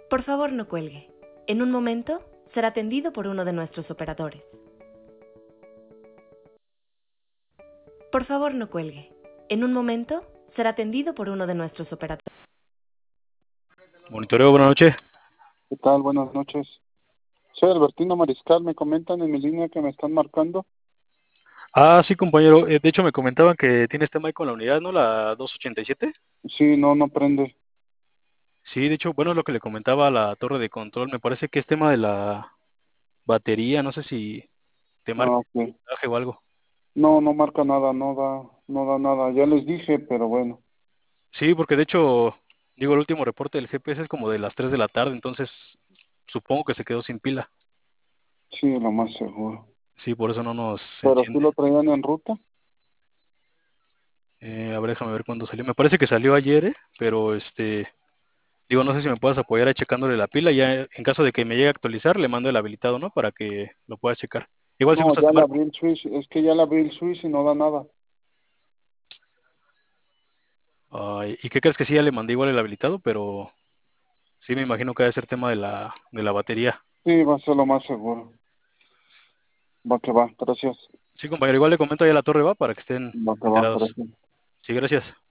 Por favor, no cuelgue. En un momento será atendido por uno de nuestros operadores. Por favor, no cuelgue. En un momento será atendido por uno de nuestros operadores. Monitoreo, buenas noches. ¿Qué tal? Buenas noches. Soy Albertino Mariscal. Me comentan en mi línea que me están marcando. Sí, compañero. De hecho, me comentaban que tienes tema ahí con la unidad, ¿no? La 287. Sí, no prende. Sí, de hecho, bueno, es lo que le comentaba a la torre de control. Me parece que es tema de la batería. No sé si te marca Ah, ok. mensaje o algo. No marca nada, no da nada. Ya les dije, pero bueno. Sí, porque de hecho, digo, el último reporte del GPS es como de las 3 de la tarde, entonces supongo que se quedó sin pila. Sí, lo más seguro. Sí, por eso no nos Pero sí enciende. lo traían en ruta. A ver, déjame ver cuándo salió. Me parece que salió ayer, pero digo, no sé si me puedas apoyar ahí checándole la pila. Ya en caso de que me llegue a actualizar, le mando el habilitado, ¿no? Para que lo puedas checar. Igual si No, gustas ya te le marco. abrí el switch. Es que ya le abrí el switch y no da nada. Ay, ¿y qué crees que sí? Ya le mandé igual el habilitado, pero sí me imagino que debe ser tema de la batería. Sí, va a ser lo más seguro. Va que va. Gracias. Sí, compañero, igual le comento ahí a la torre, va, para que estén Va que va. enterados. Gracias. Sí, gracias.